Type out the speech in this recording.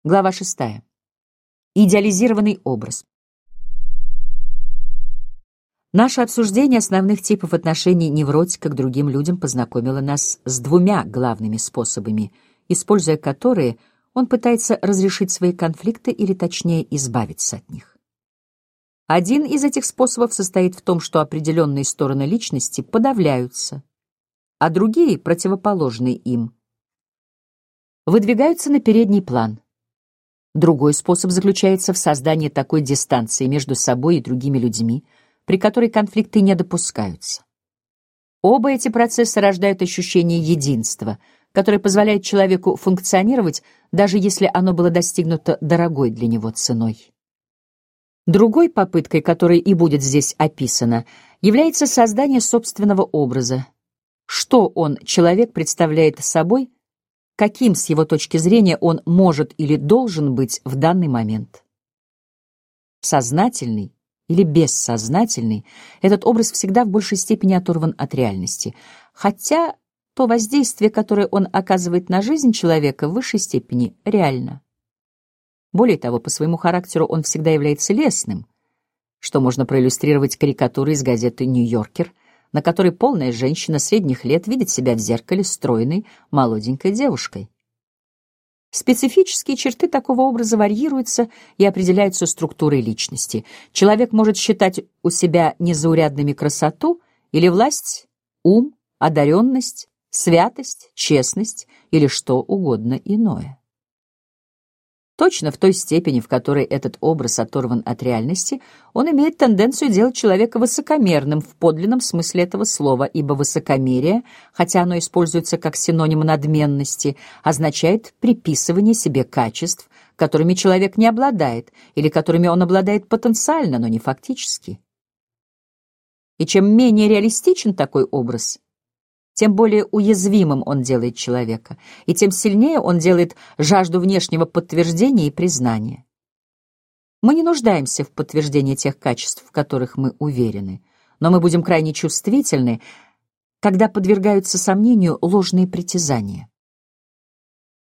Глава 6. Идеализированный образ. Наше обсуждение основных типов отношений невротика к другим людям познакомило нас с двумя главными способами, используя которые он пытается разрешить свои конфликты или, точнее, избавиться от них. Один из этих способов состоит в том, что определенные стороны личности подавляются, а другие, противоположные им, выдвигаются на передний план. Другой способ заключается в создании такой дистанции между собой и другими людьми, при которой конфликты не допускаются. Оба эти процесса рождают ощущение единства, которое позволяет человеку функционировать, даже если оно было достигнуто дорогой для него ценой. Другой попыткой, которая и будет здесь описана, является создание собственного образа. Что он, человек, представляет собой, каким с его точки зрения он может или должен быть в данный момент. Сознательный или бессознательный, этот образ всегда в большей степени оторван от реальности, хотя то воздействие, которое он оказывает на жизнь человека, в высшей степени реально. Более того, по своему характеру он всегда является лестным, что можно проиллюстрировать карикатурой из газеты «Нью-Йоркер», на которой полная женщина средних лет видит себя в зеркале стройной, молоденькой девушкой. Специфические черты такого образа варьируются и определяются структурой личности. Человек может считать у себя незаурядными красоту или власть, ум, одаренность, святость, честность или что угодно иное. Точно в той степени, в которой этот образ оторван от реальности, он имеет тенденцию делать человека высокомерным в подлинном смысле этого слова, ибо высокомерие, хотя оно используется как синоним надменности, означает приписывание себе качеств, которыми человек не обладает, или которыми он обладает потенциально, но не фактически. И чем менее реалистичен такой образ, тем более уязвимым он делает человека, и тем сильнее он делает жажду внешнего подтверждения и признания. Мы не нуждаемся в подтверждении тех качеств, в которых мы уверены, но мы будем крайне чувствительны, когда подвергаются сомнению ложные притязания.